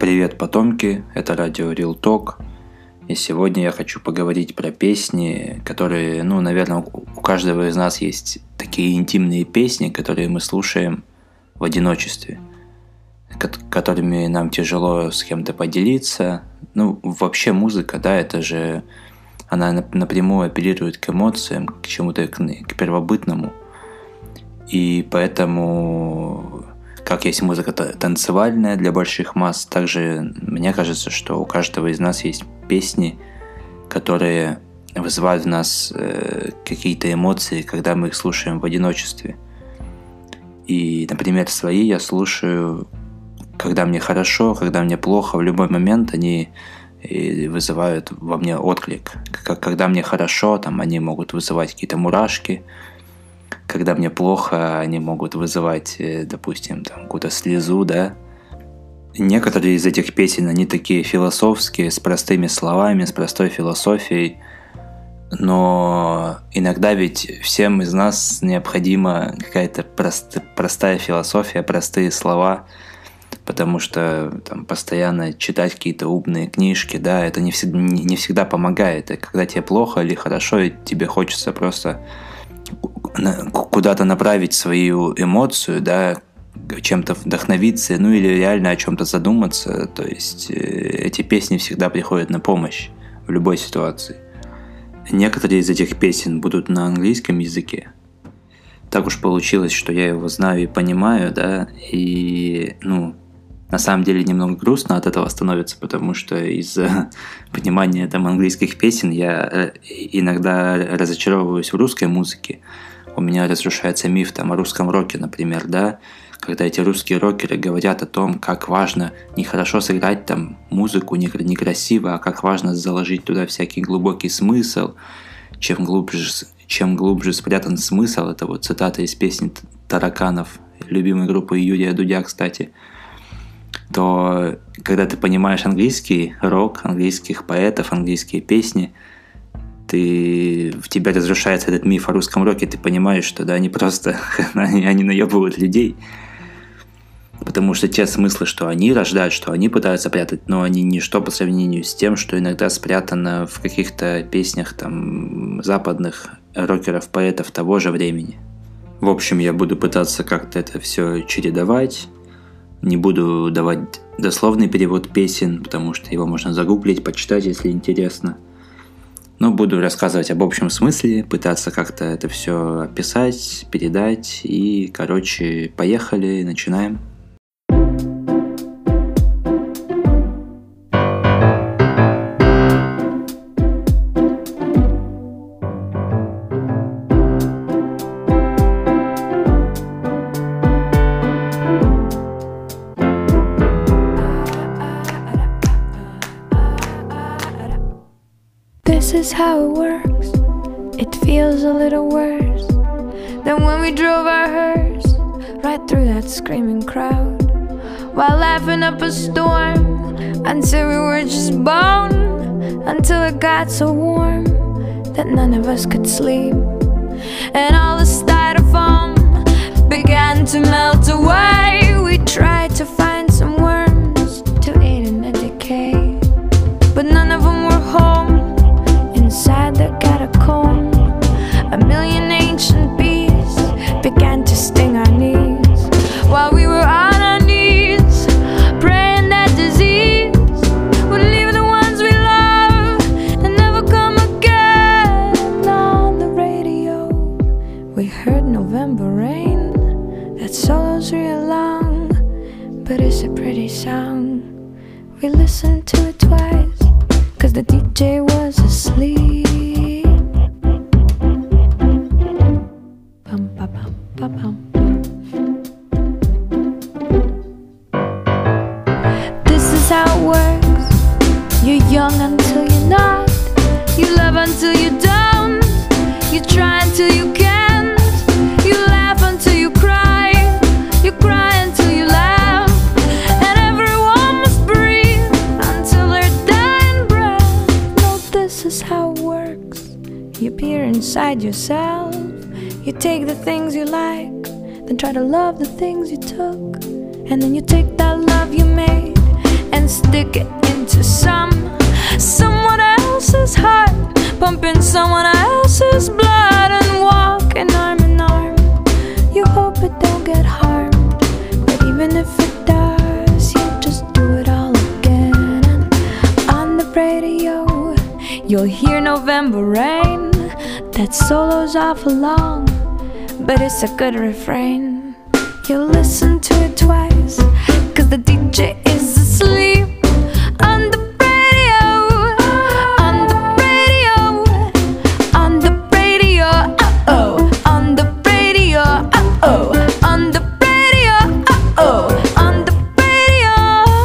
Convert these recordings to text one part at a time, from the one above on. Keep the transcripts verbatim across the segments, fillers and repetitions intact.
Привет, потомки, это радио Real Talk, и сегодня я хочу поговорить про песни, которые, ну, наверное, у каждого из нас есть такие интимные песни, которые мы слушаем в одиночестве, которыми нам тяжело с кем-то поделиться. Ну, вообще музыка, да, это же, она напрямую апеллирует к эмоциям, к чему-то, к, к первобытному, и поэтому... Как есть музыка танцевальная для больших масс, также мне кажется, что у каждого из нас есть песни, которые вызывают в нас э, какие-то эмоции, когда мы их слушаем в одиночестве. И, например, свои я слушаю, когда мне хорошо, когда мне плохо, в любой момент они вызывают во мне отклик. Когда мне хорошо, там они могут вызывать какие-то мурашки. Когда мне плохо, они могут вызывать, допустим, там, какую-то слезу, да. Некоторые из этих песен, они такие философские, с простыми словами, с простой философией. Но иногда ведь всем из нас необходима какая-то прост, простая философия, простые слова, потому что там, постоянно читать какие-то умные книжки, да, это не всегда, не, не всегда помогает. И когда тебе плохо или хорошо, и тебе хочется просто... куда-то направить свою эмоцию, да, чем-то вдохновиться, ну или реально о чем-то задуматься, то есть эти песни всегда приходят на помощь в любой ситуации. Некоторые из этих песен будут на английском языке. Так уж получилось, что я его знаю и понимаю, да, и, ну, на самом деле немного грустно от этого становится, потому что из-за понимания там английских песен я иногда разочаровываюсь в русской музыке. У меня разрушается миф там о русском роке, например, да, когда эти русские рокеры говорят о том, как важно не хорошо сыграть там музыку некрасиво, а как важно заложить туда всякий глубокий смысл. Чем глубже, чем глубже спрятан смысл, это вот цитата из песни «Тараканов», любимой группы Юрия Дудя, кстати, то когда ты понимаешь английский рок, английских поэтов, английские песни, ты, в тебя разрушается этот миф о русском роке, ты понимаешь, что да, они просто они, они наебывают людей. Потому что те смыслы, что они рождают, что они пытаются прятать, но они ничто по сравнению с тем, что иногда спрятано в каких-то песнях там западных рокеров, поэтов того же времени. В общем, я буду пытаться как-то это все чередовать. Не буду давать дословный перевод песен, потому что его можно загуглить, почитать, если интересно. Но буду рассказывать об общем смысле, пытаться как-то это все описать, передать. И, короче, поехали, начинаем. This is how it works. It feels a little worse than when we drove our hearse right through that screaming crowd, while laughing up a storm until we were just bone, until it got so warm that none of us could sleep, and all the styrofoam began to melt away. We tried to find some worms to eat in the decay, but none of them were home. Inside the catacomb, a million ancient bees began to sting our knees, while we were on our knees, praying that disease would leave the ones we love and never come again. On the radio, we heard November Rain. That solo's real long, but it's a pretty song. We listened to it twice, cause the D J was asleep. Bum, ba, bum, ba, bum. This is how it works. You're young until you're not. You love until you don't. You try until you can't. You laugh until you cry. You cry until you laugh. And everyone must breathe until their dying breath. No, this is how it works. You peer inside yourself. You take the things you like, then try to love the things you took. And then you take that love you made and and stick it into some someone else's heart, pumping someone else's blood, and walking arm in arm. You hope it don't get harmed, but even if it does, you just do it all again. And on the radio, you'll hear November Rain. That solo's awful long, but it's a good refrain. You'll listen to it twice, cause the D J is asleep. On the radio, on the radio, on the radio, uh-oh. On the radio, uh-oh. On the radio, uh-oh. On the radio.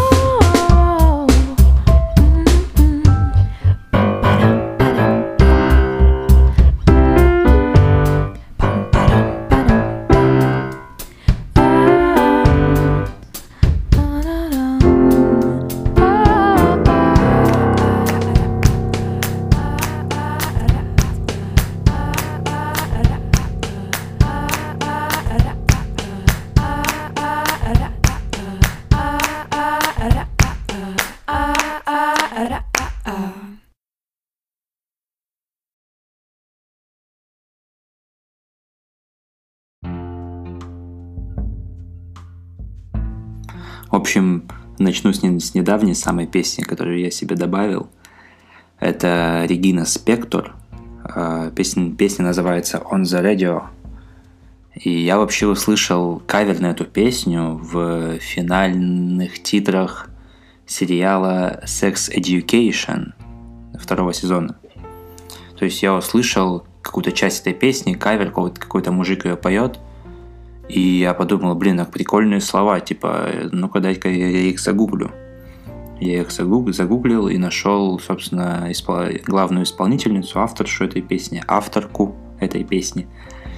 В общем, начну с, не, с недавней самой песни, которую я себе добавил. Это Регина Спектор. Песня, песня называется «On the Radio». И я вообще услышал кавер на эту песню в финальных титрах сериала Sex Education второго сезона. То есть я услышал какую-то часть этой песни, кавер, какой-то, какой-то мужик ее поет. И я подумал, блин, так прикольные слова, типа, ну-ка дай-ка я их загуглю. Я их загугл, загуглил и нашел, собственно, испол... главную исполнительницу, авторшу этой песни, авторку этой песни.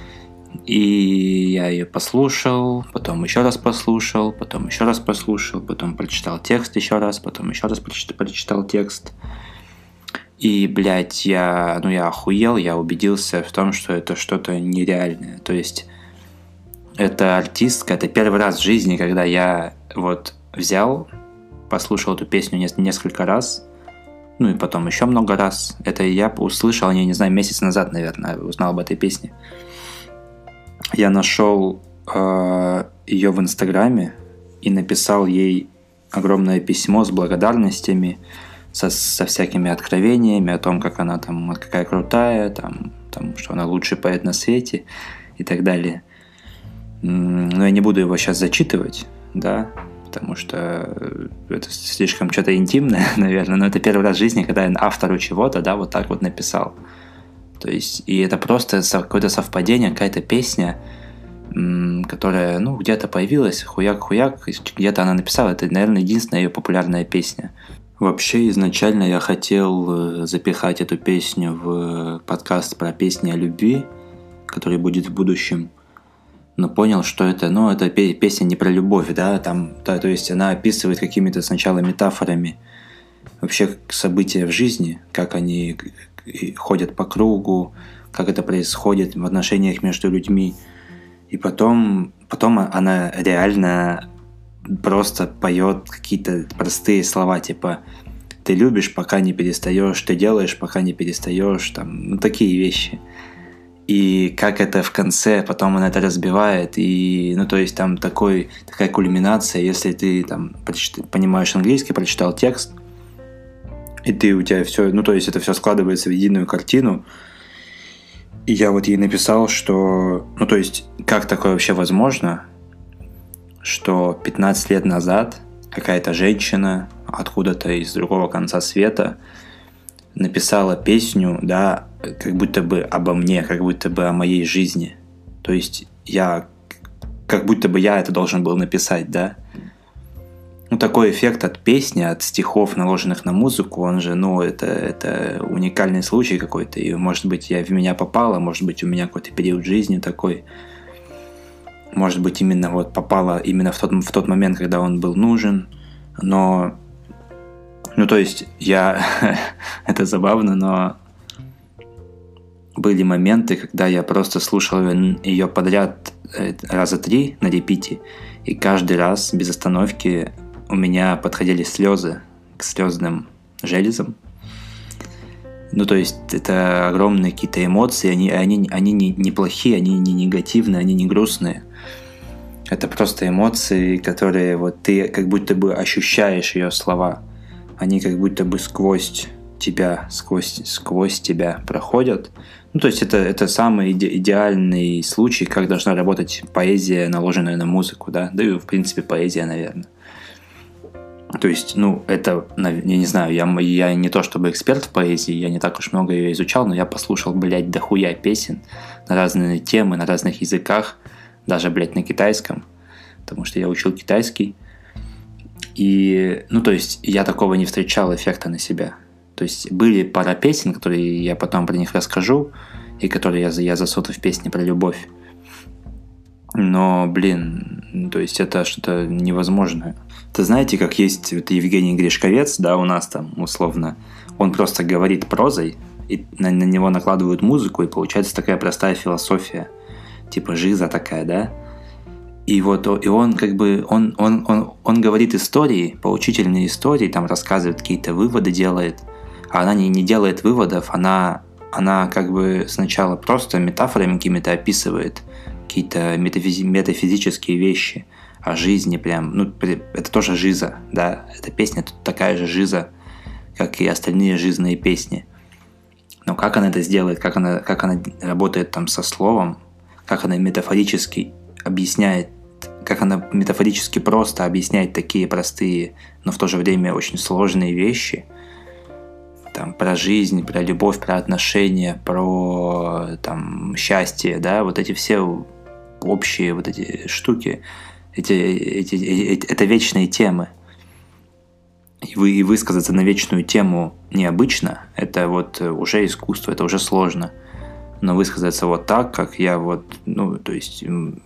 И я ее послушал, потом еще раз послушал, потом еще раз послушал, потом прочитал текст еще раз, потом еще раз прочитал, прочитал текст. И, блядь, я, ну, я охуел, я убедился в том, что это что-то нереальное. То есть это артистка, это первый раз в жизни, когда я вот взял, послушал эту песню несколько раз, ну и потом еще много раз. Это я услышал о ней, не знаю, месяц назад, наверное, узнал об этой песне. Я нашел э, ее в Инстаграме и написал ей огромное письмо с благодарностями, со, со всякими откровениями о том, как она там, какая крутая, там, там, что она лучший поэт на свете и так далее. Но я не буду его сейчас зачитывать, да, потому что это слишком что-то интимное, наверное, но это первый раз в жизни, когда я автору чего-то, да, вот так вот написал. То есть, и это просто какое-то совпадение, какая-то песня, которая, ну, где-то появилась, хуяк-хуяк, где-то она написала, это, наверное, единственная ее популярная песня. Вообще, изначально я хотел запихать эту песню в подкаст про песни о любви, который будет в будущем, но понял, что это, ну, это песня не про любовь, да, там, да, то есть она описывает какими-то сначала метафорами вообще события в жизни, как они ходят по кругу, как это происходит в отношениях между людьми, и потом, потом она реально просто поет какие-то простые слова, типа «ты любишь, пока не перестаешь», «ты делаешь, пока не перестаешь», там, ну, такие вещи. И как это в конце, потом она это разбивает, и, ну, то есть там такой, такая кульминация, если ты там прочит, понимаешь английский, прочитал текст, и ты у тебя все, ну, то есть это все складывается в единую картину. И я вот ей написал, что, ну, то есть, как такое вообще возможно, что пятнадцать лет назад какая-то женщина откуда-то из другого конца света написала песню, да, как будто бы обо мне, как будто бы о моей жизни. То есть я, как будто бы я это должен был написать, да. Ну, такой эффект от песни, от стихов, наложенных на музыку, он же, ну, это, это уникальный случай какой-то. И, может быть, я в меня попала, может быть, у меня какой-то период жизни такой. Может быть, именно вот попала именно в тот, в тот момент, когда он был нужен. Но, ну, то есть, я... это забавно, но были моменты, когда я просто слушал ее подряд раза три на репите, и каждый раз без остановки у меня подходили слезы к слезным железам. Ну, то есть это огромные какие-то эмоции, они, они, они не, не плохие, они не негативные, они не грустные. Это просто эмоции, которые вот ты как будто бы ощущаешь ее слова. Они как будто бы сквозь тебя, сквозь, сквозь тебя проходят. Ну, то есть это, это самый иде- идеальный случай, как должна работать поэзия, наложенная на музыку, да, да и, в принципе, поэзия, наверное. То есть, ну, это, я не знаю, я, я не то чтобы эксперт в поэзии, я не так уж много ее изучал, но я послушал, блядь, дохуя песен на разные темы, на разных языках, даже, блядь, на китайском, потому что я учил китайский. И, ну, то есть, я такого не встречал эффекта на себя. То есть, были пара песен, которые я потом про них расскажу, и которые я, я засуну в песни про любовь. Но, блин, то есть, это что-то невозможное. Ты знаете, как есть вот Евгений Гришковец, да, у нас там, условно, он просто говорит прозой, и на, на него накладывают музыку, и получается такая простая философия, типа жиза такая, да. И вот и он как бы, он, он, он, он говорит истории, поучительные истории, там рассказывает какие-то выводы, делает, а она не, не делает выводов, она, она как бы сначала просто метафорами какими-то описывает какие-то метафизи- метафизические вещи о жизни прям, ну, это тоже жиза, да, эта песня тут такая же жиза, как и остальные жизненные песни. Но как она это сделает, как она, как она работает там со словом, как она метафорически объясняет, как она метафорически просто объясняет такие простые, но в то же время очень сложные вещи, там, про жизнь, про любовь, про отношения, про там, счастье, да, вот эти все общие вот эти штуки, эти, эти, эти, это вечные темы. И, вы, и высказаться на вечную тему необычно, это вот уже искусство, это уже сложно. Но высказаться вот так, как я вот, ну, то есть,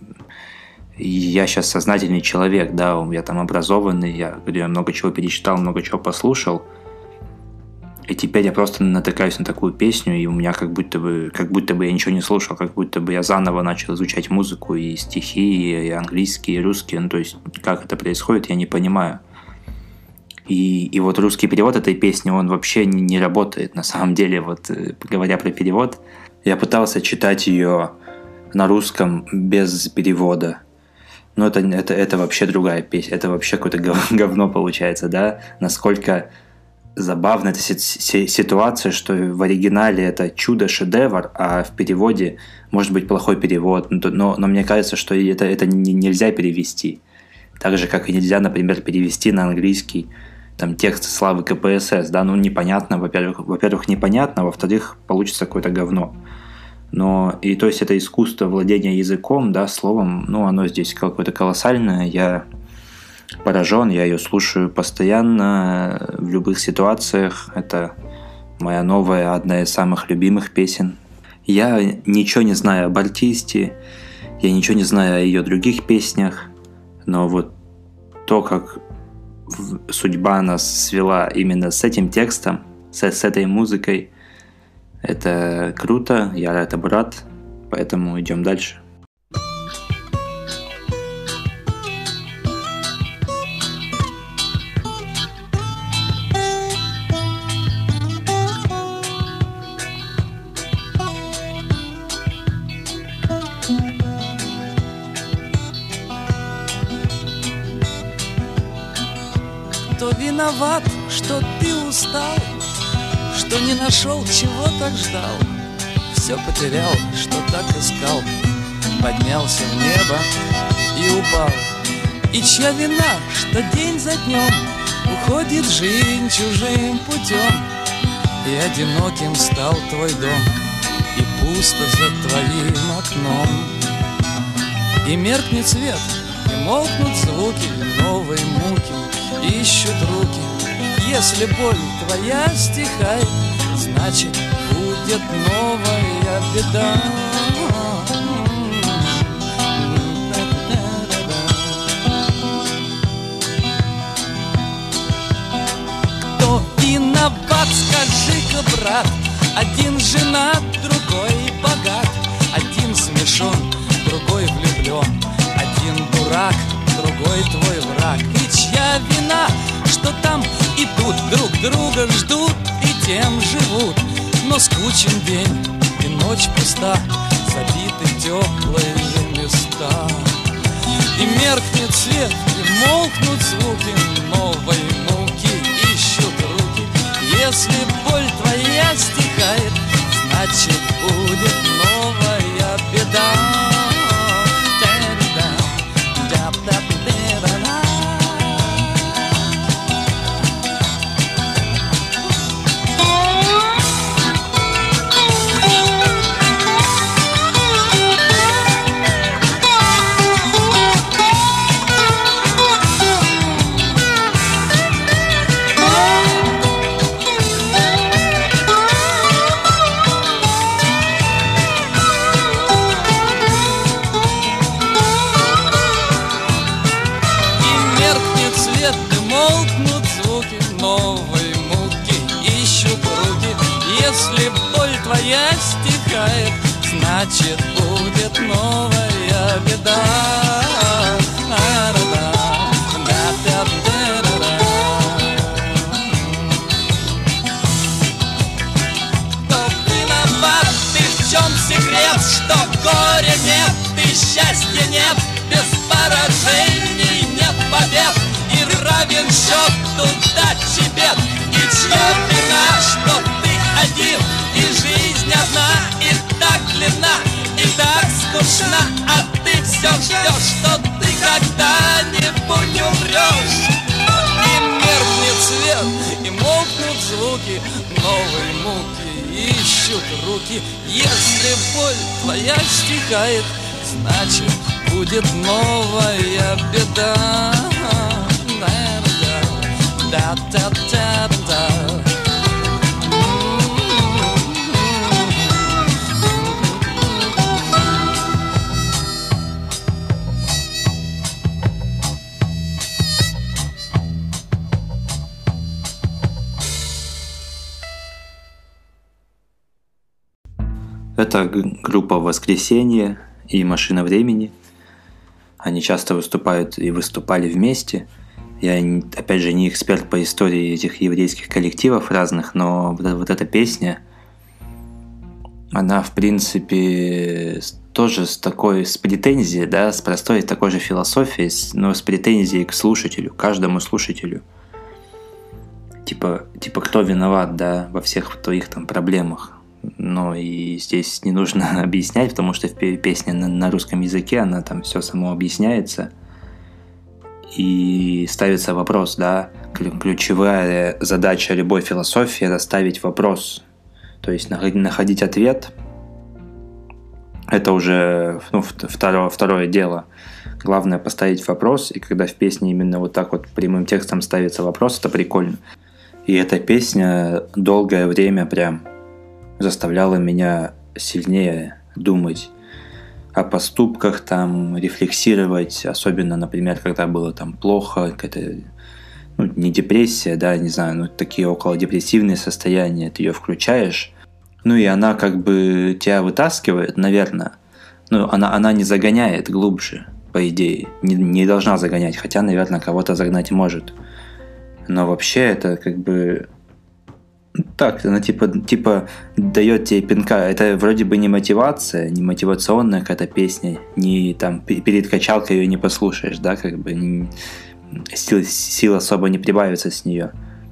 я сейчас сознательный человек, да, я там образованный, я, я много чего перечитал, много чего послушал, и теперь я просто натыкаюсь на такую песню, и у меня как будто бы, как будто бы я ничего не слушал, как будто бы я заново начал изучать музыку, и стихи, и английский, и русский, ну, то есть, как это происходит, я не понимаю. И, и вот русский перевод этой песни, он вообще не, не работает, на самом деле, вот, говоря про перевод, я пытался читать ее на русском без перевода, но это, это, это вообще другая песня, это вообще какое-то говно получается, да, насколько забавна эта ситуация, что в оригинале это чудо-шедевр, а в переводе может быть плохой перевод. Но, но мне кажется, что это, это нельзя перевести. Так же, как и нельзя, например, перевести на английский там, текст славы ка пэ эс эс. Да? Ну, непонятно, во-первых, во-первых, непонятно, во-вторых, получится какое-то говно. Но, и то есть это искусство владения языком, да, словом, ну, оно здесь какое-то колоссальное. Я поражен, я ее слушаю постоянно, в любых ситуациях. Это моя новая, одна из самых любимых песен. Я ничего не знаю об артисте, я ничего не знаю о ее других песнях, но вот то, как судьба нас свела именно с этим текстом, с, с этой музыкой, это круто, я этому рад, поэтому идем дальше. Кто виноват, что ты устал, что не нашел, чего так ждал, все потерял, что так искал, поднялся в небо и упал. И чья вина, что день за днем уходит жизнь чужим путем, и одиноким стал твой дом, и пусто за твоим окном. И меркнет свет, и молкнут звуки новой муки, ищут руки. Если боль твоя стихает, значит, будет новая беда. Кто виноват, скажи-ка, брат? Один женат, другой богат, один смешон, другой влюблен, один дурак, другой твой враг. И чья для вина, что там и тут друг друга ждут и тем живут. Но скучен день и ночь пуста, забиты теплые места. И меркнет свет, и молкнут звуки, новой муки ищут руки. Если боль твоя стихает, значит будет новая беда. Стихает, значит будет новая беда. Кто виноват, ты в чем секрет, что горя нет и счастья нет, без поражений нет побед, и равен счет удачи бед, и чья вина, что ты один, и жизнь одна, и так длинна, и так скучна, а ты все ждешь, что ты когда-нибудь умрешь. И меркнет свет, и молкнут звуки, новые муки ищут руки. Если боль твоя стихает, значит будет новая беда. Да-да-да-да-да. Это группа «Воскресенье» и «Машина времени». Они часто выступают и выступали вместе. Я, опять же, не эксперт по истории этих еврейских коллективов разных, но вот, вот эта песня, она, в принципе, тоже с такой, с претензией, да, с простой такой же философией, но с претензией к слушателю, каждому слушателю. Типа, типа кто виноват, да, во всех твоих там проблемах. Но и здесь не нужно объяснять, потому что в песне на, на русском языке она там все само объясняется. И ставится вопрос, да, ключевая задача любой философии – это ставить вопрос. То есть находить ответ – это уже ну, второе, второе дело. Главное поставить вопрос, и когда в песне именно вот так вот прямым текстом ставится вопрос, это прикольно. И эта песня долгое время прям заставляла меня сильнее думать о поступках, там, рефлексировать, особенно, например, когда было там плохо, какая-то, ну, не депрессия, да, не знаю, ну, такие околодепрессивные состояния, ты ее включаешь, ну, и она как бы тебя вытаскивает, наверное, ну, она, она не загоняет глубже, по идее, не, не должна загонять, хотя, наверное, кого-то загнать может, но вообще это как бы так, она типа, типа дает тебе пинка. Это вроде бы не мотивация, не мотивационная какая-то песня, не там перед качалкой ее не послушаешь, да, как бы не, сил, сил особо не прибавится с нее.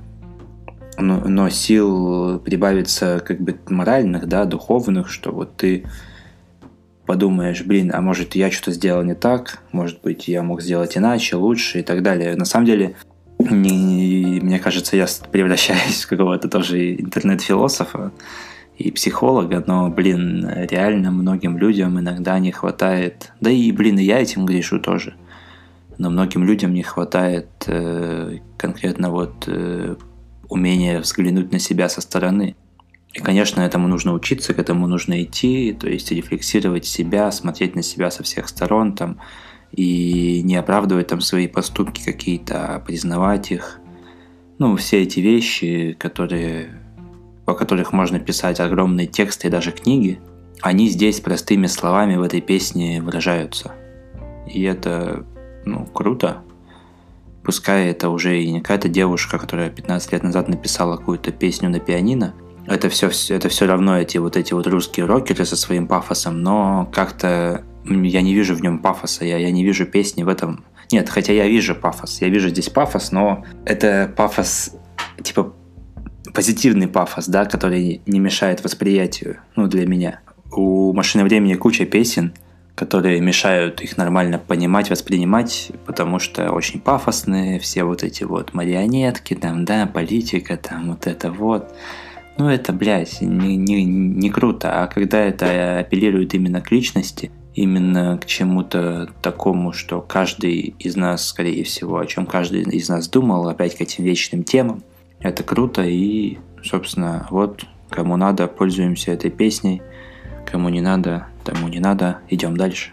Но, но сил прибавится как бы моральных, да, духовных, что вот ты подумаешь, блин, а может я что-то сделал не так, может быть я мог сделать иначе, лучше и так далее. На самом деле, не, мне кажется, я превращаюсь в какого-то тоже интернет-философа и психолога, но, блин, реально многим людям иногда не хватает, да и, блин, и я этим грешу тоже, но многим людям не хватает э, конкретно вот э, умения взглянуть на себя со стороны. И, конечно, этому нужно учиться, к этому нужно идти, то есть рефлексировать себя, смотреть на себя со всех сторон, там, и не оправдывать там свои поступки какие-то, а признавать их. Ну, все эти вещи, которые, о которых можно писать огромные тексты и даже книги, они здесь простыми словами в этой песне выражаются. И это, ну, круто. пускай это уже и не какая-то девушка, которая пятнадцать лет назад написала какую-то песню на пианино, это все, это все равно эти вот эти вот русские рокеры со своим пафосом, но как-то я не вижу в нем пафоса, я, я не вижу песни в этом. Нет, хотя я вижу пафос, я вижу здесь пафос, но это пафос, типа, позитивный пафос, да, который не мешает восприятию, ну, для меня. У «Машины времени» куча песен, которые мешают их нормально понимать, воспринимать, потому что очень пафосные, все вот эти вот марионетки, там, да, политика, там, вот это вот. Ну, это, блядь, не, не, не круто. А когда это апеллирует именно к личности, именно к чему-то такому, что каждый из нас, скорее всего, о чем каждый из нас думал, опять к этим вечным темам, это круто. И, собственно, вот, кому надо, пользуемся этой песней, кому не надо, тому не надо, идем дальше.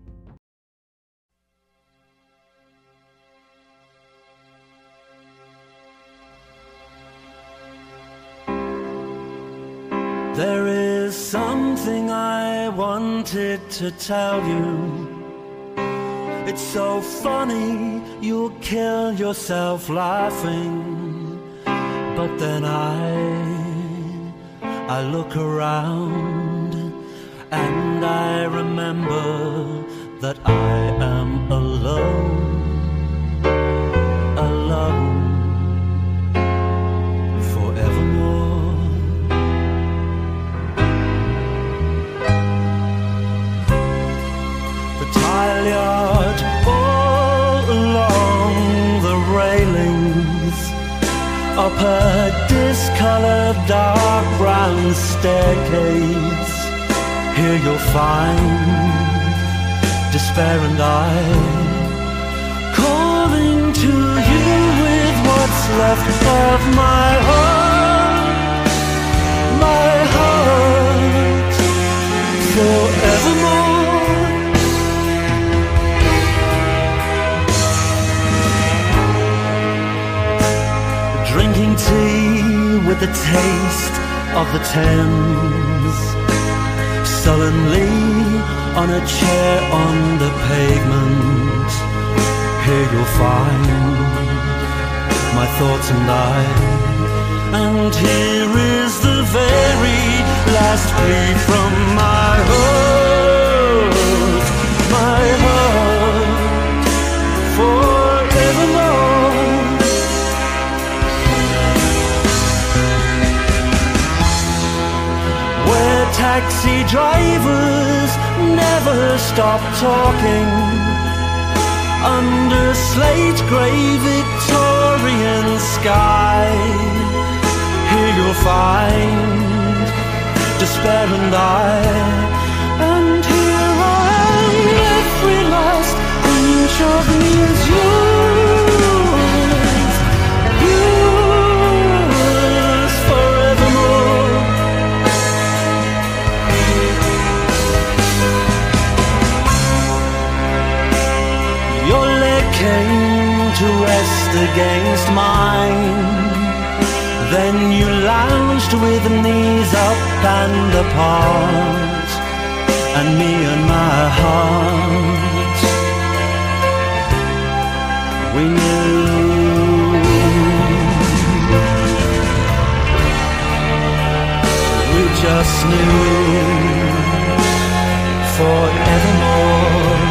There is something I wanted to tell you. It's so funny, you'll kill yourself laughing. But then I, I look around and I remember that I am alone, alone. Yard, all along the railings, up a discolored dark brown staircase. Here you'll find despair and I calling to you with what's left of my heart, my heart, forevermore. Drinking tea with the taste of the Thames, sullenly on a chair on the pavement. Here you'll find my thoughts and I, and here is the very last plea from my heart, my heart, forevermore. Taxi drivers never stop talking under slate grey Victorian sky. Here you'll find despair and I, and here I am, every last inch of me is yours, yours forevermore. Your leg came to rest against mine. Then you lounged with knees up and apart, and me and my heart, we knew, we just knew forevermore.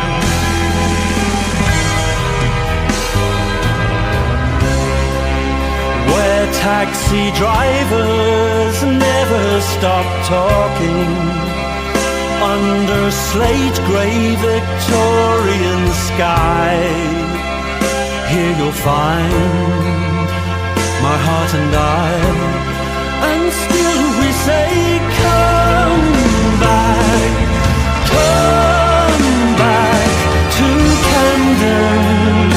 Where taxi drivers never stop talking under slate grey Victorian sky. Here you'll find my heart and I, and still we say come back, come back to Camden.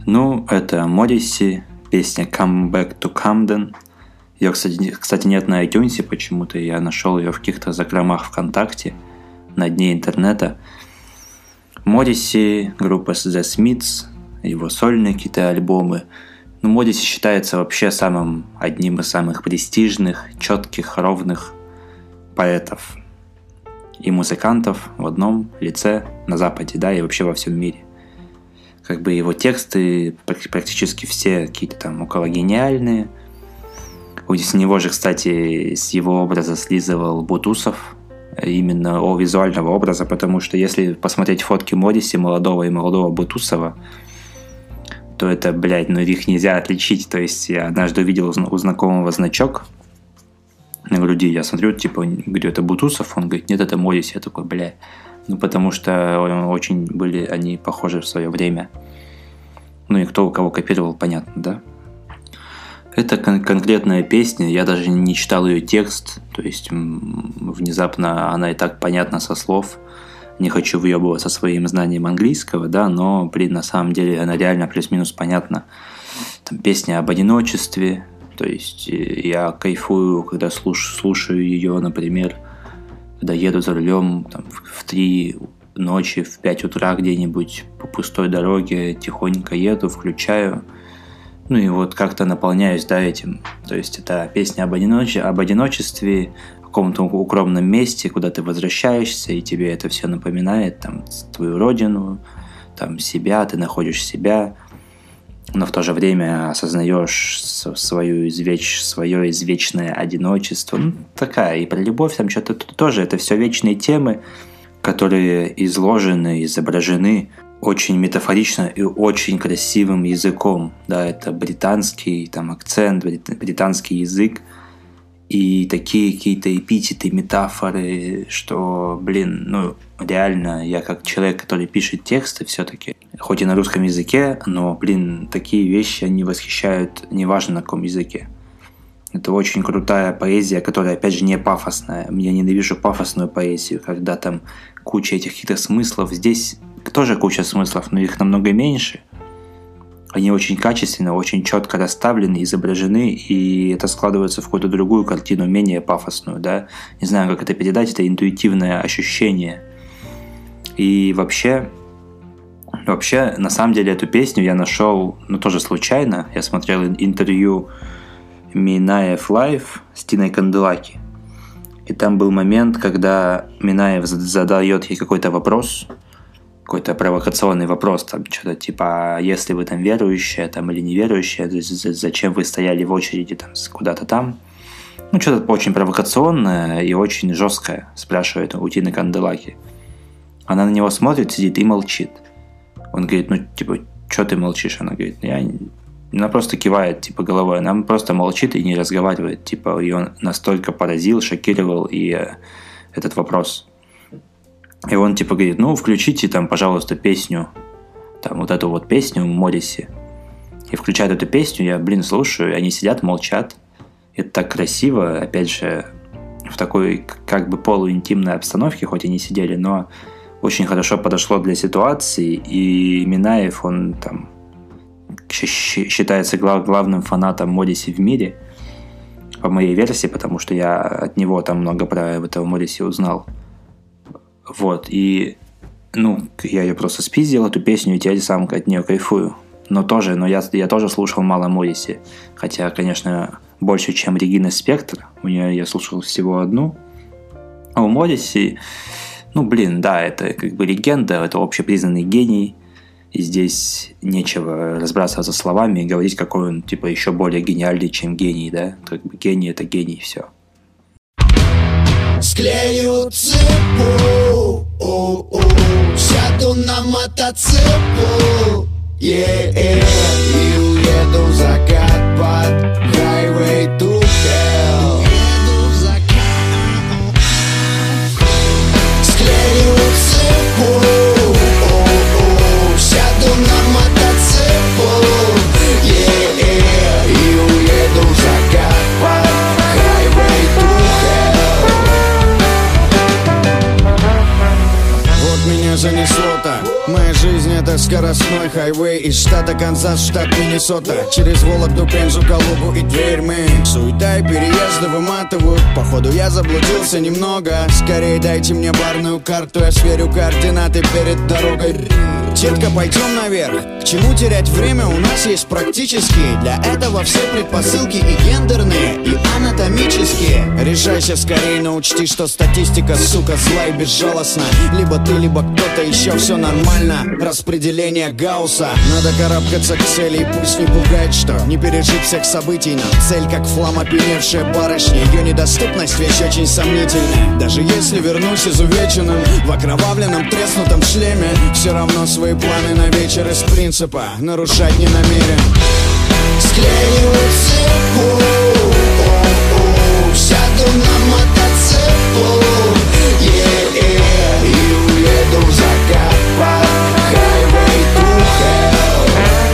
Ну, это Morrissey, песня Come Back to Camden. Ее, кстати, кстати, нет на iTunes почему-то. Я нашел ее в каких-то закромах ВКонтакте, на дне интернета. Morrissey, группа The Smiths, его сольные какие-то альбомы. Ну, Morrissey считается вообще самым, одним из самых престижных, четких, ровных поэтов и музыкантов в одном лице на Западе, да, и вообще во всем мире. Как бы его тексты практически все какие-то там около гениальные. С него же, кстати, с его образа слизывал Бутусов, именно о визуального образа, потому что если посмотреть фотки Morrissey, молодого и молодого Бутусова, то это, блядь, ну их нельзя отличить. То есть я однажды увидел у знакомого значок на груди, я смотрю, типа, говорю, это Бутусов? Он говорит, нет, это Morrissey. Я такой, бля, ну потому что очень были они похожи в свое время. Ну и кто у кого копировал, понятно, да? Это кон- конкретная песня, я даже не читал ее текст, то есть м- внезапно она и так понятна со слов. Не хочу въебываться своим знанием английского, да, но, блин, на самом деле она реально плюс-минус понятна. Там песня об одиночестве, то есть я кайфую, когда слуш- слушаю ее, например, когда еду за рулем там, в три ночи, в пять утра где-нибудь по пустой дороге, тихонько еду, включаю, ну и вот как-то наполняюсь, да, этим. То есть это песня об, одиноч... об одиночестве, в каком-то укромном месте, куда ты возвращаешься, и тебе это все напоминает, там, твою родину, там, себя, ты находишь себя, но в то же время осознаешь свою извеч... свое извечное одиночество. Ну, такая, и про любовь там что-то тоже, это все вечные темы, которые изложены, изображены очень метафорично и очень красивым языком. Да, это британский там акцент, британский язык, и такие какие-то эпитеты, метафоры, что, блин, ну, реально, я как человек, который пишет тексты все-таки, хоть и на русском языке, но, блин, такие вещи, они восхищают, неважно на каком языке. Это очень крутая поэзия, которая, опять же, не пафосная. Я ненавижу пафосную поэзию, когда там куча этих каких-то смыслов. Здесь тоже куча смыслов, но их намного меньше. Они очень качественно, очень четко расставлены, изображены, и это складывается в какую-то другую картину, менее пафосную, да. Не знаю, как это передать, это интуитивное ощущение. И вообще, вообще, на самом деле, эту песню я нашел, ну, тоже случайно. Я смотрел интервью Минаев Лайв с Тиной Канделаки. И там был момент, когда Минаев задает ей какой-то вопрос, какой-то провокационный вопрос, там что-то типа, а если вы там верующие там, или неверующие, зачем вы стояли в очереди там, куда-то там? Ну, что-то очень провокационное и очень жесткое, спрашивает у Тины Канделаки. Она на него смотрит, сидит и молчит. Он говорит, ну, типа, что ты молчишь? Она говорит, я... Она просто кивает, типа, головой. Она просто молчит и не разговаривает. Типа, ее настолько поразил, шокировал и э, этот вопрос. И он, типа, говорит, ну, включите там, пожалуйста, песню. Там, вот эту вот песню Morrissey. И включают эту песню, я, блин, слушаю, и они сидят, молчат. Это так красиво, опять же, в такой, как бы, полуинтимной обстановке, хоть они сидели, но очень хорошо подошло для ситуации. И Минаев, он там считается глав, главным фанатом Morrissey в мире, по моей версии, потому что я от него там много про этого Morrissey узнал. Вот, и, ну, я ее просто спиздил, эту песню, и теперь сам от нее кайфую. Но тоже, но я, я тоже слушал мало Morrissey, хотя, конечно, больше, чем Регина Спектр. У нее я слушал всего одну. А у Morrissey, ну, блин, да, это как бы легенда, это общепризнанный гений. И здесь нечего разбрасываться словами и говорить, какой он, типа, еще более гениальный, чем гений, да? Как бы гений — это гений, все. Склею цепу, сяду на мотоцикл, yeah, и уеду в закат под Highway to Hell. Склею цепу, сяду на мотоцикл, yeah, и уеду в закат под Highway to Hell. Вот меня занесло так, моя жизнь это Это скоростной хайвей из штата Канзас, штат Миннесота. Через Вологду, Пензу, Калугу и Тверь мы. Суета и переезды выматывают. Походу я заблудился немного. Скорее дайте мне барную карту, я сверю координаты перед дорогой. Детка, пойдем наверх. К чему терять время, у нас есть практические. Для этого все предпосылки и гендерные, и анатомические. Решайся скорее, но учти, что статистика, сука, зла и безжалостна. Либо ты, либо кто-то еще, все нормально. Распределение Гаусса. Надо карабкаться к цели, и пусть не пугает, что не пережить всех событий. Но цель, как флам опьяневшая барышня. Ее недоступность вещь очень сомнительная. Даже если вернусь изувеченным в окровавленном треснутом шлеме, все равно свои планы на вечер из принципа нарушать не намерен. Склеиваю цепу, о-о, сяду на мотоцикл, е-е, и уеду в закат по highway to hell.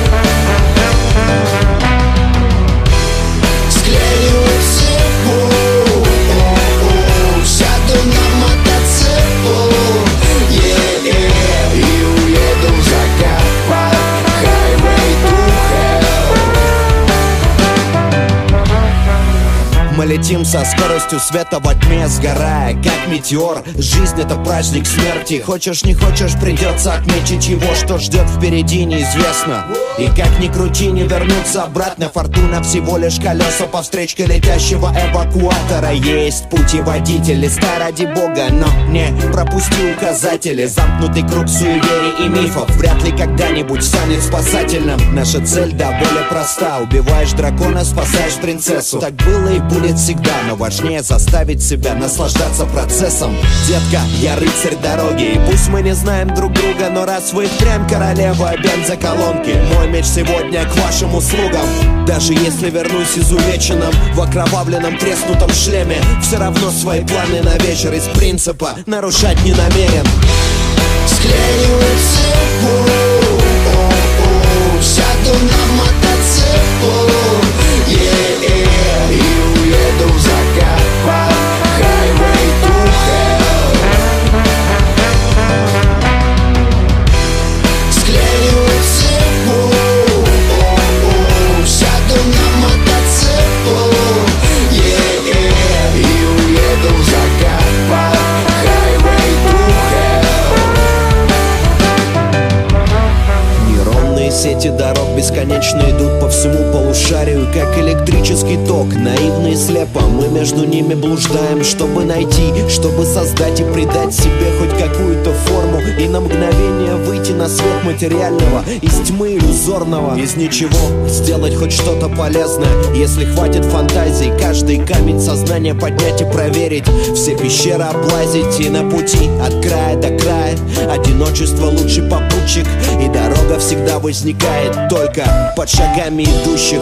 Склеиваю цепу, о-о, сяду на мотоцикл, е-е, и уеду в закат по highway to hell. Мы летим со скоростью света во тьме, сгорая, как метеор. Жизнь — это праздник смерти. Хочешь, не хочешь, придется отметить его. Что ждет впереди, неизвестно. И как ни крути, не вернуться обратно. Фортуна всего лишь колеса по встречке летящего эвакуатора. Есть путеводитель, листай ради бога, но не пропусти указатели. Замкнутый круг суеверий и мифов вряд ли когда-нибудь станет спасательным. Наша цель, да, более проста. Убиваешь дракона, спасаешь принцессу. Так было и будет всегда, но важнее заставить себя наслаждаться процессом. Детка, я рыцарь дороги, и пусть мы не знаем друг друга, но раз вы впрямь королева бензоколонки, мой меч сегодня к вашим услугам. Даже если вернусь изувеченным в окровавленном треснутом шлеме, все равно свои планы на вечер из принципа нарушать не намерен. Склеиваю цепу, о-о, сяду на мотоцикл, е-е, и уеду в закат по highway to hell. Склеиваю цепу, о-о, сяду на мотоцикл, е-е, и уеду в закат по highway to hell. Нейронные сети дорог бесконечно идут по всему полушарию, как электрический ток, наивно и слепо мы между ними блуждаем, чтобы найти, чтобы создать и придать себе хоть какую-то форму, и на мгновение выйти на свет материального, из тьмы иллюзорного, из ничего сделать хоть что-то полезное. Если хватит фантазии, каждый камень сознания поднять и проверить, все пещеры облазить, и на пути от края до края одиночество лучший попутчик, и дорога всегда возникает только под шагами идущих.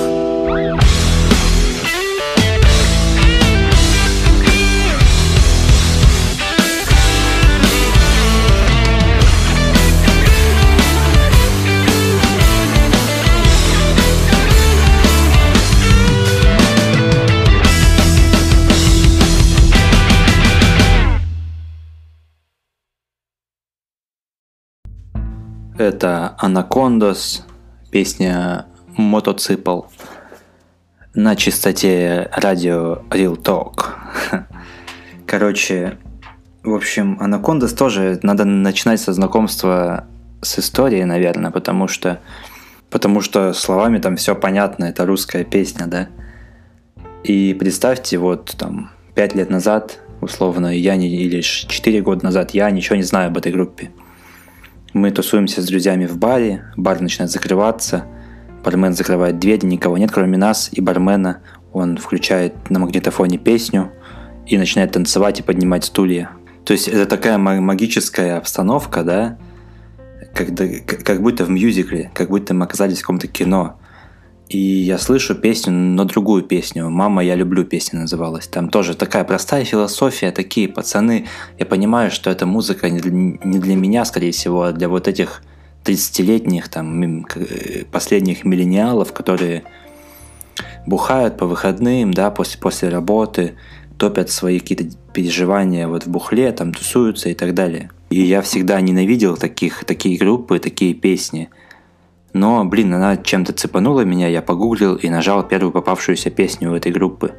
Это Анакондас, песня «Мотоцикл» на частоте радио Real Talk. Короче, в общем, Анакондас тоже надо начинать со знакомства с историей, наверное, потому что, потому что словами там все понятно, это русская песня, да. И представьте, вот там пять лет назад, условно, я не, или четыре года назад, я ничего не знаю об этой группе. Мы тусуемся с друзьями в баре, бар начинает закрываться, бармен закрывает дверь, никого нет, кроме нас и бармена. Он включает на магнитофоне песню и начинает танцевать и поднимать стулья. То есть это такая магическая обстановка, да, когда, как будто в мюзикле, как будто мы оказались в каком-то кино. И я слышу песню, но другую песню. «Мама, я люблю» песня называлась. Там тоже такая простая философия, такие пацаны. Я понимаю, что эта музыка не для, не для меня, скорее всего, а для вот этих тридцатилетних, там, последних миллениалов, которые бухают по выходным, да, после, после работы, топят свои какие-то переживания вот в бухле, там, тусуются и так далее. И я всегда ненавидел таких, такие группы, такие песни. Но, блин, она чем-то цепанула меня, я погуглил и нажал первую попавшуюся песню у этой группы.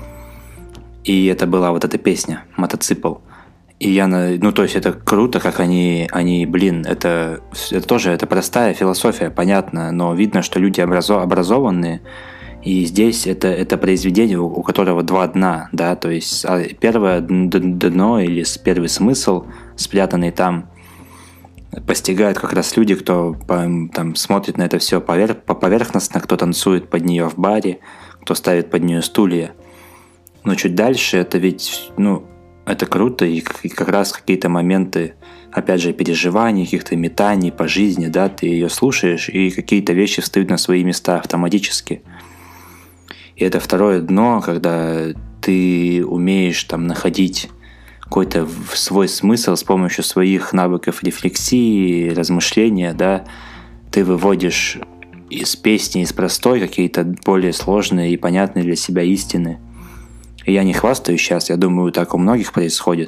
И это была вот эта песня «Мотоцикл». И я, ну, то есть это круто, как они, они блин, это, это тоже, это простая философия, понятно, но видно, что люди образо, образованные, и здесь это, это произведение, у, у которого два дна, да, то есть первое дно или первый смысл, спрятанный там, постигают как раз люди, кто там смотрит на это все поверх, поверхностно, кто танцует под нее в баре, кто ставит под нее стулья. Но чуть дальше это ведь, ну, это круто, и как раз какие-то моменты, опять же, переживаний, каких-то метаний по жизни, да, ты ее слушаешь, и какие-то вещи встают на свои места автоматически. И это второе дно, когда ты умеешь там находить какой-то свой смысл с помощью своих навыков рефлексии, размышления, да, ты выводишь из песни, из простой какие-то более сложные и понятные для себя истины. И я не хвастаюсь сейчас, я думаю, так у многих происходит.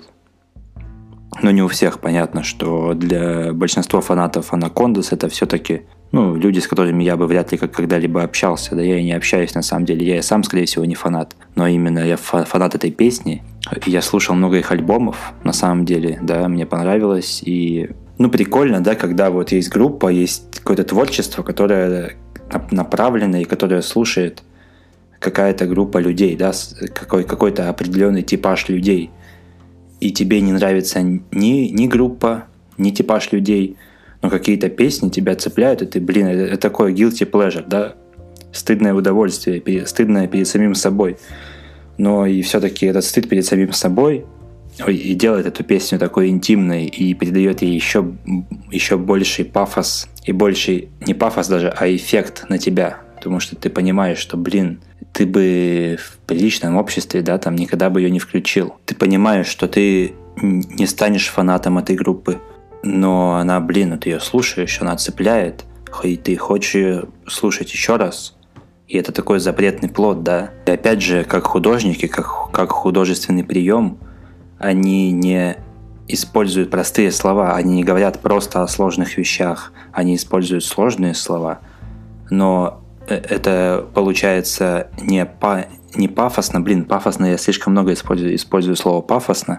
Но не у всех, понятно, что для большинства фанатов Анакондас это все-таки, ну, люди, с которыми я бы вряд ли когда-либо общался. Да я и не общаюсь, на самом деле. Я и сам, скорее всего, не фанат. Но именно я фанат этой песни. Я слушал много их альбомов, на самом деле, да, мне понравилось. И, ну, прикольно, да, когда вот есть группа, есть какое-то творчество, которое направлено и которое слушает какая-то группа людей, да, какой, какой-то определенный типаж людей. И тебе не нравится ни, ни группа, ни типаж людей, но какие-то песни тебя цепляют, и ты, блин, это, это такое guilty pleasure, да, стыдное удовольствие, перед, стыдное перед самим собой. Но и все-таки этот стыд перед самим собой и делает эту песню такой интимной и придает ей еще, еще больший пафос, и больший, не пафос даже, а эффект на тебя. Потому что ты понимаешь, что, блин, ты бы в приличном обществе, да, там никогда бы ее не включил. Ты понимаешь, что ты не станешь фанатом этой группы, но она, блин, вот ее слушаешь, она цепляет, и ты хочешь ее слушать еще раз. И это такой запретный плод, да. И опять же, как художники, как, как художественный прием, они не используют простые слова, они не говорят просто о сложных вещах, они используют сложные слова, но это получается не, па, не пафосно, блин, пафосно, я слишком много использую, использую слово пафосно,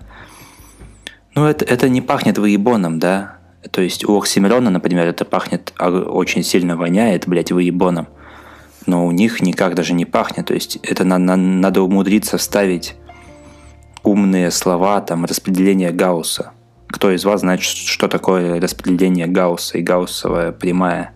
но это, это не пахнет выебоном, да, то есть у Оксимирона, например, это пахнет, очень сильно воняет, блядь, выебоном, но у них никак даже не пахнет, то есть это на, на, надо умудриться вставить умные слова, там, распределение Гаусса. Кто из вас знает, что такое распределение Гаусса и гауссовая прямая?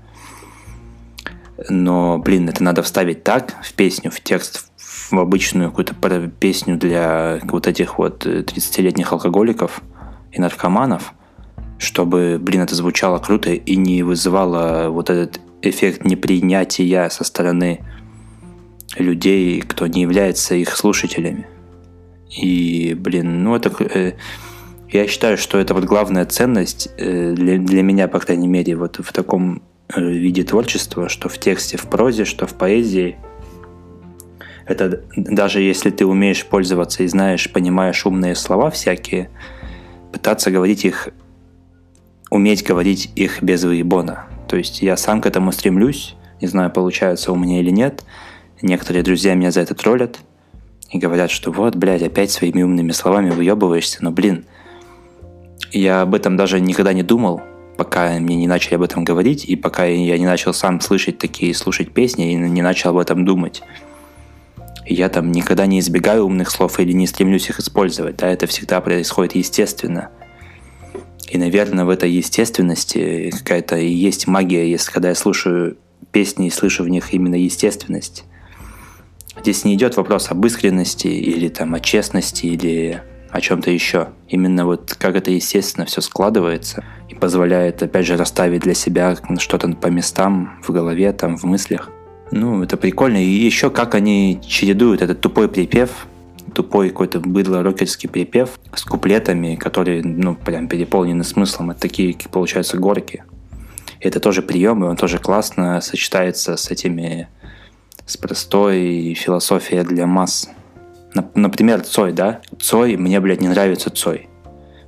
Но, блин, это надо вставить так в песню, в текст, в обычную какую-то песню для вот этих вот тридцатилетних алкоголиков и наркоманов, чтобы, блин, это звучало круто и не вызывало вот этот эффект непринятия со стороны людей, кто не является их слушателями. И, блин, ну это... Э, я считаю, что это вот главная ценность э, для, для меня, по крайней мере, вот в таком виде творчества, что в тексте, в прозе, что в поэзии. Это даже если ты умеешь пользоваться и знаешь, понимаешь умные слова всякие, пытаться говорить их, уметь говорить их без выебона. То есть я сам к этому стремлюсь, не знаю, получается у меня или нет. Некоторые друзья меня за это троллят и говорят, что вот, блядь, опять своими умными словами выебываешься, но, блин, я об этом даже никогда не думал, пока мне не начали об этом говорить, и пока я не начал сам слышать такие, слушать песни, и не начал об этом думать. И я там никогда не избегаю умных слов или не стремлюсь их использовать, да, это всегда происходит естественно. И, наверное, в этой естественности какая-то и есть магия, если когда я слушаю песни и слышу в них именно естественность. Здесь не идет вопрос об искренности или там о честности или о чем-то еще. Именно вот как это естественно все складывается и позволяет, опять же, расставить для себя что-то по местам в голове, там, в мыслях. Ну, это прикольно. И еще как они чередуют этот тупой припев, тупой какой-то быдло-рокерский припев с куплетами, которые, ну, прям переполнены смыслом. Это такие, получаются, горки. И это тоже прием, и он тоже классно сочетается с этими, с простой философией для масс. Например, Цой, да? Цой, мне, блядь, не нравится Цой.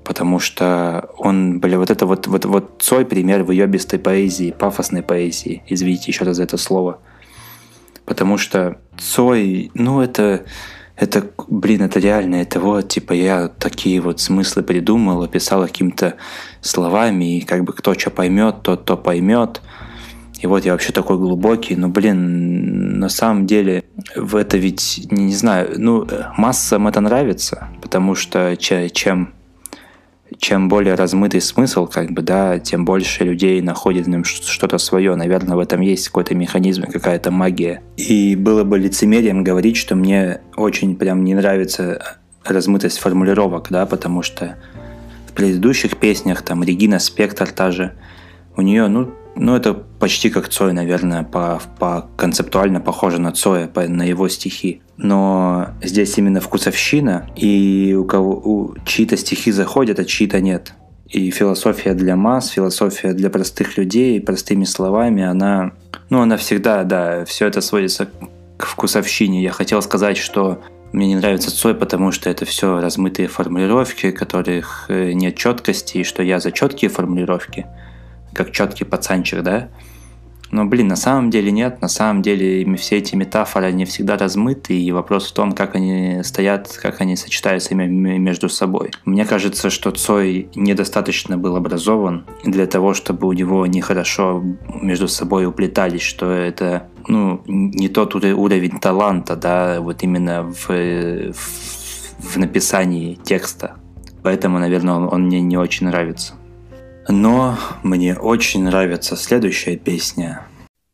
Потому что он, бля, вот это вот, вот, вот Цой пример выебистой поэзии, пафосной поэзии. Извините еще раз за это слово. Потому что Цой, ну это, это, блин, это реально, это вот, типа, я такие вот смыслы придумал, описал какими-то словами, и как бы кто что поймет, тот то поймет. И вот я вообще такой глубокий, но, блин, на самом деле, в это ведь, не, не знаю, ну, массам это нравится, потому что чем... Чем более размытый смысл, как бы, да, тем больше людей находит в нем что-то свое. Наверное, в этом есть какой-то механизм, какая-то магия. И было бы лицемерием говорить, что мне очень прям не нравится размытость формулировок, да, потому что в предыдущих песнях, там, Регина Спектр та же, у нее, ну, ну это почти как Цой, наверное, по, по концептуально похоже на Цоя, по, на его стихи. Но здесь именно вкусовщина, и у кого у, чьи-то стихи заходят, а чьи-то нет. И философия для масс, философия для простых людей, простыми словами, она, ну, она всегда, да, все это сводится к вкусовщине. Я хотел сказать, что мне не нравится Цой, потому что это все размытые формулировки, в которых нет четкости, и что я за четкие формулировки, как четкий пацанчик, да? Но, блин, на самом деле нет. На самом деле все эти метафоры, они всегда размыты, и вопрос в том, как они стоят, как они сочетаются между собой. Мне кажется, что Цой недостаточно был образован для того, чтобы у него нехорошо между собой уплетались, что это, ну, не тот уровень таланта, да, вот именно в, в, в написании текста. Поэтому, наверное, он, он мне не очень нравится. Но мне очень нравится следующая песня.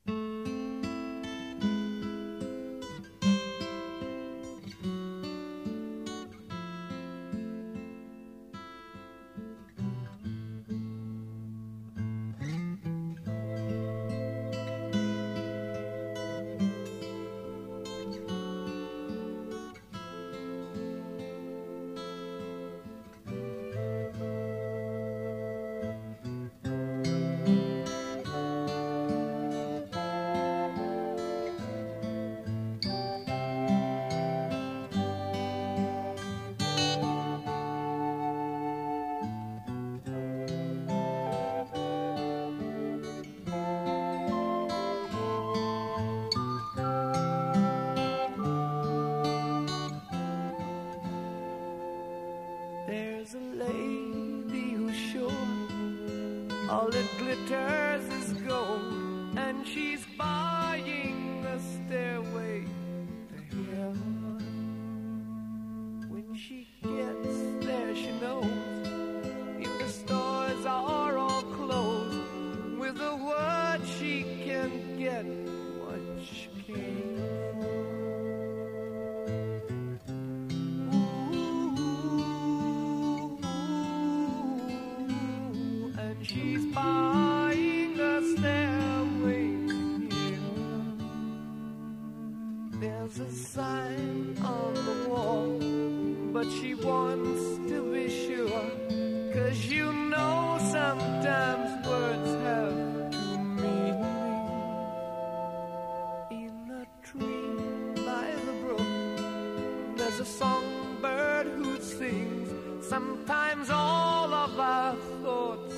All that glitters is gold, and she's buying a stairway to heaven. When she gets there, she knows if the stores are all closed, with a word she can get what she came for. She's buying a stairway here. There's a sign on the wall, but she wants to be sure, 'cause you know sometimes words have two meanings. In a tree by the brook, there's a songbird who sings. Sometimes all of our thoughts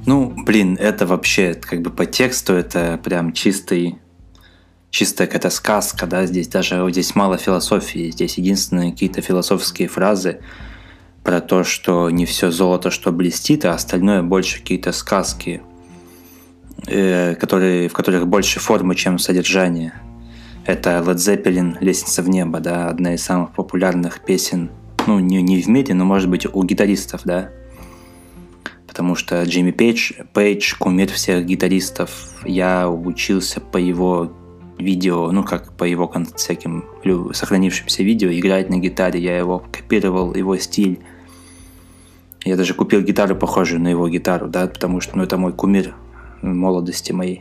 Ну, блин, это вообще, как бы по тексту, это прям чистый, чистая какая-то сказка, да, здесь даже здесь мало философии, здесь единственные какие-то философские фразы про то, что не все золото, что блестит, а остальное больше какие-то сказки, э, которые, в которых больше формы, чем содержание. Это Led Zeppelin «Лестница в небо», да, одна из самых популярных песен, ну, не, не в мире, но, может быть, у гитаристов, да, потому что Джимми Пейдж, Пейдж кумир всех гитаристов. Я учился по его видео, ну, как по его всяким сохранившимся видео, играть на гитаре. Я его копировал, его стиль. Я даже купил гитару, похожую на его гитару, да, потому что, ну, это мой кумир молодости моей.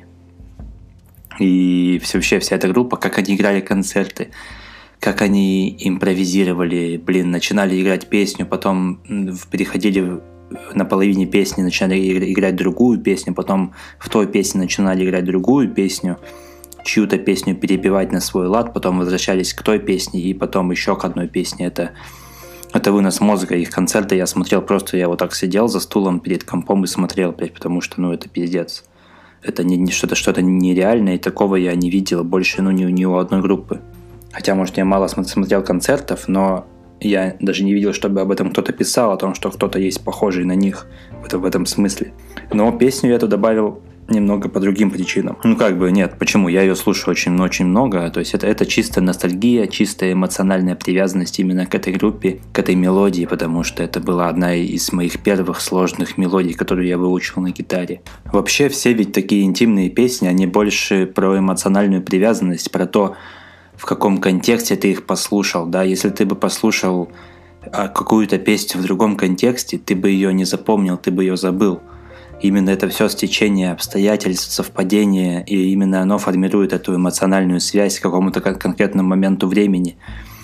И вообще вся эта группа, как они играли концерты, как они импровизировали, блин, начинали играть песню, потом переходили на половине песни, начинали играть другую песню, потом в той песне начинали играть другую песню, чью-то песню перепевать на свой лад, потом возвращались к той песне и потом еще к одной песне. Это, это вынос мозга. Их концерты я смотрел просто, я вот так сидел за стулом перед компом и смотрел, блядь, потому что, ну, это пиздец. Это не, не что-то, что-то нереальное, и такого я не видел больше, ну, ни, ни у одной группы. Хотя, может, я мало смотрел концертов, но я даже не видел, чтобы об этом кто-то писал, о том, что кто-то есть похожий на них в этом, в этом смысле. Но песню я эту добавил немного по другим причинам. Ну, как бы, нет, почему? Я ее слушаю очень-очень много. То есть это, это чистая ностальгия, чистая эмоциональная привязанность именно к этой группе, к этой мелодии, потому что это была одна из моих первых сложных мелодий, которую я выучил на гитаре. Вообще, все ведь такие интимные песни, они больше про эмоциональную привязанность, про то, в каком контексте ты их послушал, да, если ты бы послушал какую-то песню в другом контексте, ты бы ее не запомнил, ты бы ее забыл. Именно это все стечение обстоятельств, совпадения, и именно оно формирует эту эмоциональную связь к какому-то конкретному моменту времени.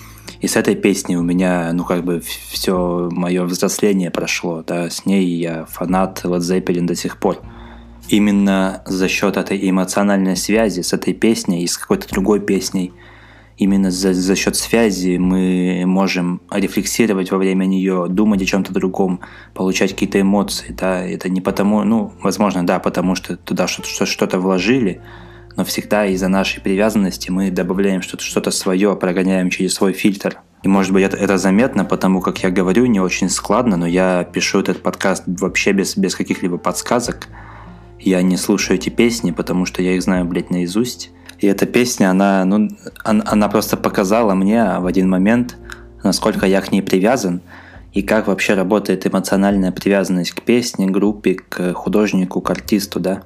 И с этой песней у меня, ну, как бы все мое взросление прошло, да, с ней я фанат Led Zeppelin до сих пор. Именно за счет этой эмоциональной связи с этой песней и с какой-то другой песней, именно за, за счет связи мы можем рефлексировать во время нее, думать о чем-то другом, получать какие-то эмоции. Да? Это не потому, ну, возможно, да, потому что туда что-то, что-то вложили, но всегда из-за нашей привязанности мы добавляем что-то, что-то свое, прогоняем через свой фильтр. И, может быть, это, это заметно, потому как я говорю не очень складно, но я пишу этот подкаст вообще без, без каких-либо подсказок. Я не слушаю эти песни, потому что я их знаю, блядь, наизусть. И эта песня, она, ну, она, она просто показала мне в один момент, насколько я к ней привязан, и как вообще работает эмоциональная привязанность к песне, группе, к художнику, к артисту, да.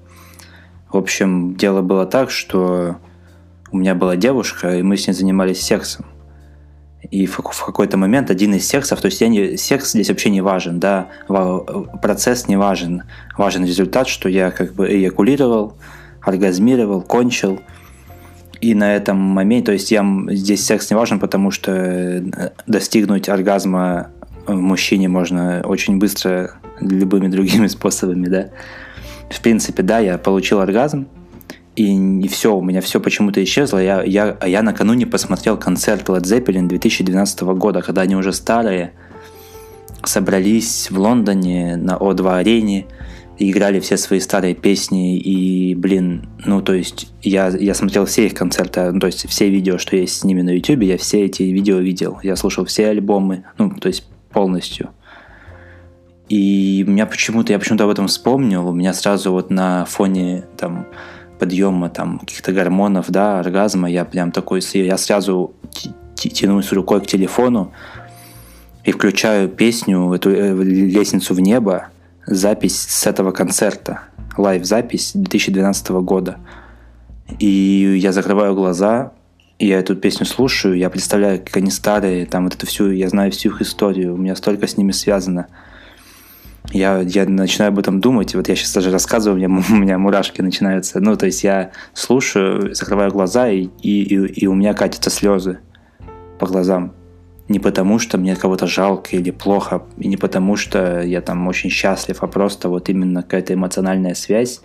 В общем, дело было так, что у меня была девушка, и мы с ней занимались сексом. И в, в какой-то момент один из сексов, то есть я не, секс здесь вообще не важен, да, процесс не важен, важен результат, что я как бы эякулировал, оргазмировал, кончил. И на этом моменте, то есть я, здесь секс не важен, потому что достигнуть оргазма в мужчине можно очень быстро любыми другими способами, да. В принципе, да, я получил оргазм, и, и все, у меня все почему-то исчезло. Я, я, а я накануне посмотрел концерт Led Zeppelin две тысячи двенадцатого года, когда они уже старые, собрались в Лондоне на О два арене, и играли все свои старые песни, и, блин, ну, то есть, я, я смотрел все их концерты, ну, то есть, все видео, что есть с ними на ютубе, я все эти видео видел, я слушал все альбомы, ну, то есть, полностью. И у меня почему-то, я почему-то об этом вспомнил, у меня сразу вот на фоне, там, подъема, там, каких-то гормонов, да, оргазма, я прям такой, я сразу тянусь рукой к телефону и включаю песню, эту «Лестницу в небо», запись с этого концерта, лайв-запись две тысячи двенадцатого года. И я закрываю глаза, и я эту песню слушаю, я представляю, как они старые, там вот эту всю, я знаю всю их историю, у меня столько с ними связано. Я, я начинаю об этом думать, и вот я сейчас даже рассказываю, у меня, у меня мурашки начинаются. Ну, то есть я слушаю, закрываю глаза, и, и, и у меня катятся слезы по глазам. Не потому, что мне кого-то жалко или плохо, и не потому, что я там очень счастлив, а просто вот именно какая-то эмоциональная связь,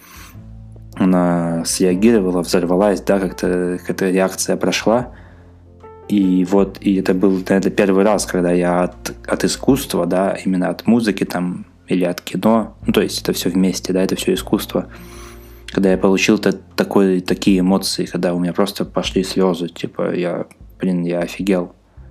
она среагировала, взорвалась, да, как-то какая-то реакция прошла. И вот, и это был, наверное, первый раз, когда я от, от искусства, да, именно от музыки, там, или от кино. Ну, то есть это все вместе, да, это все искусство. Когда я получил такой, такие эмоции, когда у меня просто пошли слезы, типа, я, блин, я офигел.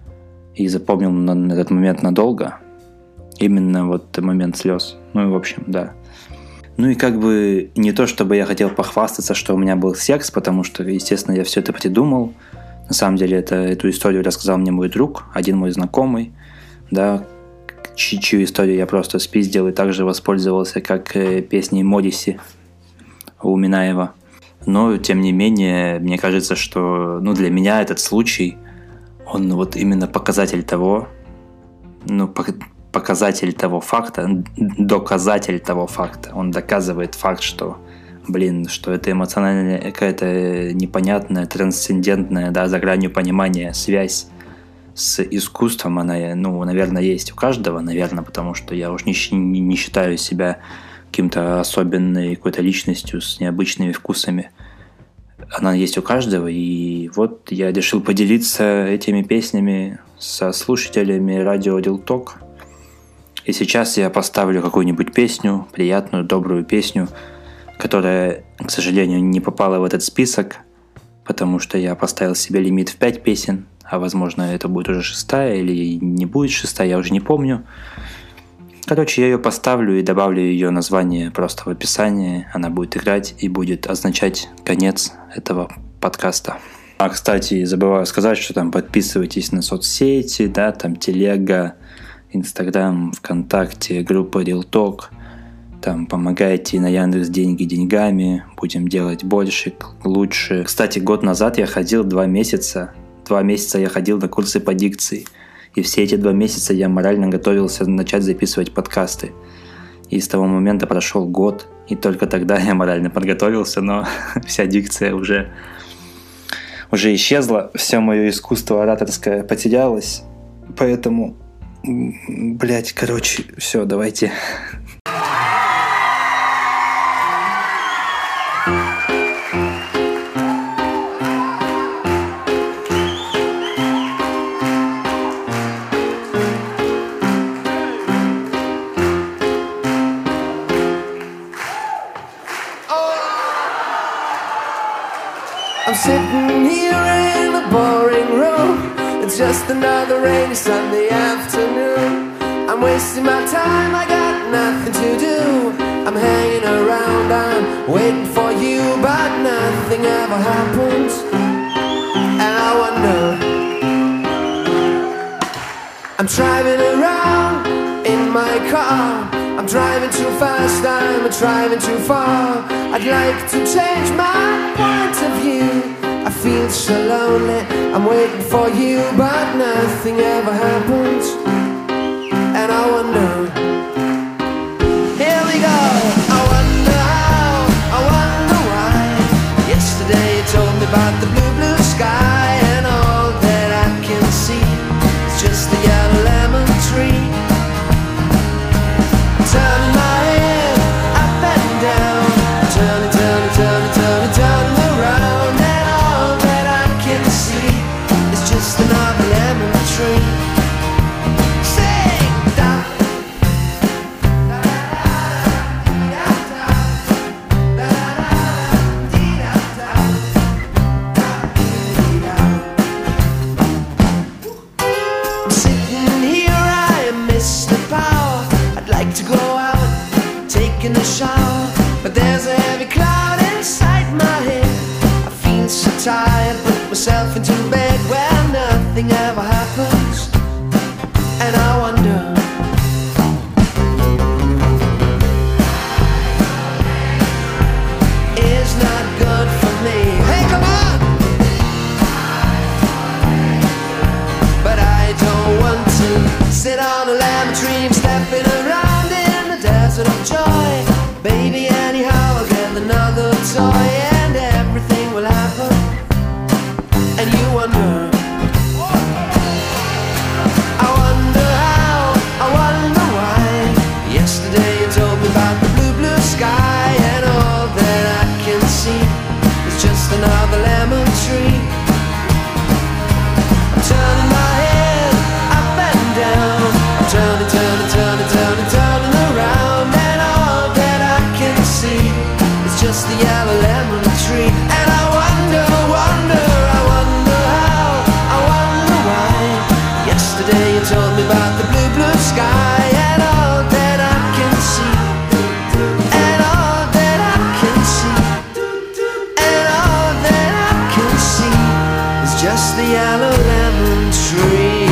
И запомнил на, на этот момент надолго. Именно вот момент слез. Ну и в общем, да. Ну и как бы не то, чтобы я хотел похвастаться, что у меня был секс, потому что, естественно, я все это придумал. На самом деле, это, эту историю рассказал мне мой друг, один мой знакомый, да, чью, чью историю я просто спиздил и также воспользовался как э, песней Модиси у Минаева. Но, тем не менее, мне кажется, что ну, для меня этот случай, он вот именно показатель того, ну, показатель того факта, доказатель того факта. Он доказывает факт, что, блин, что это эмоциональная, какая-то непонятная, трансцендентная, да, за гранью понимания связь с искусством, она, ну, наверное, есть у каждого, наверное, потому что я уж не, не, не считаю себя каким-то особенной какой-то личностью с необычными вкусами. Она есть у каждого, и вот я решил поделиться этими песнями со слушателями радио Дилток. И сейчас я поставлю какую-нибудь песню, приятную, добрую песню, которая, к сожалению, не попала в этот список, потому что я поставил себе лимит в пять песен, а возможно это будет уже шестая или не будет шестая, я уже не помню. Короче, я ее поставлю и добавлю ее название просто в описании. Она будет играть и будет означать конец этого подкаста. А, кстати, забываю сказать, что там подписывайтесь на соцсети, да, там Телега, Инстаграм, ВКонтакте, группа Дилток. Там помогайте на Яндекс.Деньги деньгами. Будем делать больше, лучше. Кстати, год назад я ходил два месяца. Два месяца я ходил на курсы по дикции. И все эти два месяца я морально готовился начать записывать подкасты. И с того момента прошел год, и только тогда я морально подготовился, но вся дикция уже, уже исчезла, все мое искусство ораторское потерялось. Поэтому, блять, короче, все, давайте. I'm sitting here in a boring room. It's just another rainy Sunday afternoon. I'm wasting my time, I got nothing to do. I'm hanging around, I'm waiting for you, but nothing ever happens. And I wonder, I'm driving around in my car. I'm driving too fast, I'm driving too far. I'd like to change my point of view. I feel so lonely, I'm waiting for you, but nothing ever happens. And I wonder, here we go. I wonder how, I wonder why. Yesterday you told me about the blue, blue sky, and all that I can see is just a yellow lemon tree. Turn my head up and down, turn it, turn it, turn it, turn it, turn it around, and all that I can see is just another lemon tree. Sing, da, da, da, da, da, da, dee, da, da, da, dee, da. I'm sitting here, I miss the power. I'd like to go out, taking a shower, but there's a heavy cloud inside my head. I feel so tired, put myself into bed where nothing ever happens. And I wonder, it's not good for me. Hey, come on! But I don't want to sit on a lemon tree, stepping around in the desert of joy. Baby, anyhow, I'll get another toy and everything will happen. And you wonder, I wonder how, I wonder why. Yesterday you told me about the blue, blue sky, and all that I can see is just another lemon tree. I'm turning my head up and down, I'm turning, turning, turning, turning, turning around. just the yellow lemon tree.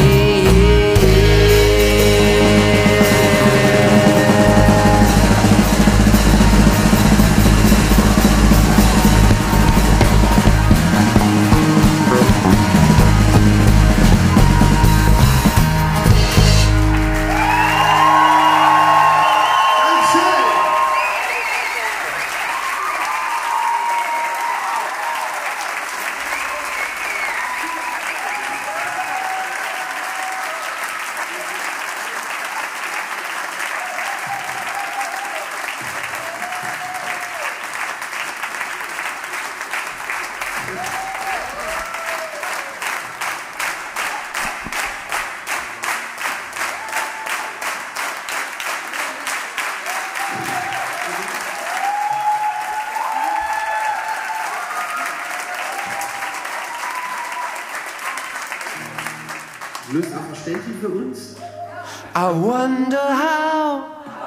Löst auch verständlich für uns? I wonder how.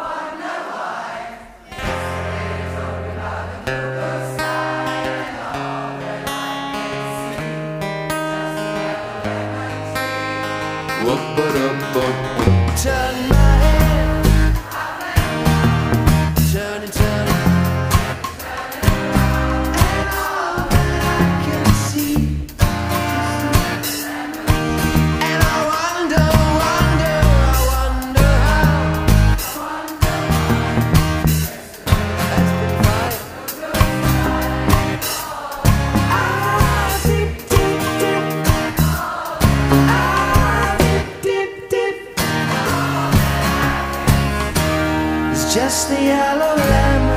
Turn my head, turn it, turn it, and all that I can see. And I wonder, wonder, I wonder how. That's been fine. Ah, dip, dip, dip. Ah, dip, dip, dip. It's just the yellow lemon.